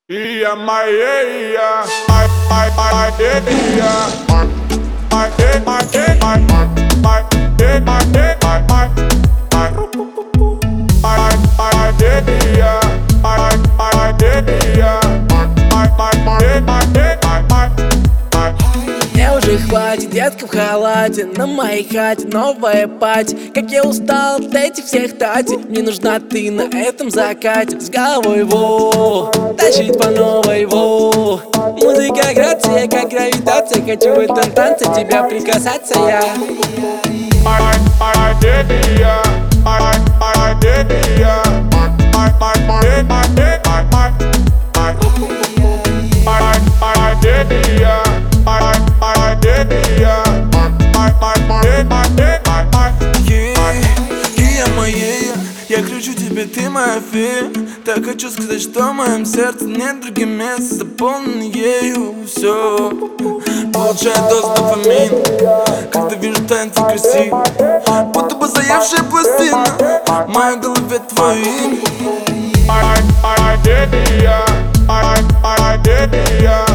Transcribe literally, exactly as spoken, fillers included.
Ia Maia, my my my Ia, my my my my my my my my my Мне уже хватит, детка в халате, на моей хате новая пати. Как я устал от этих всех тати. Мне нужна ты на этом закате. С головой во, тащить по новой во. Музыка грация, как гравитация. Хочу в этом танце тебя прикасаться я. Я кричу тебе, ты моя фея. Так хочу сказать, что в моем сердце нет других мест. Заполнен ею все. Получаю дозу дофамина, когда вижу танцы красивые, будто бы заевшая пластина. В моей голове твое имя.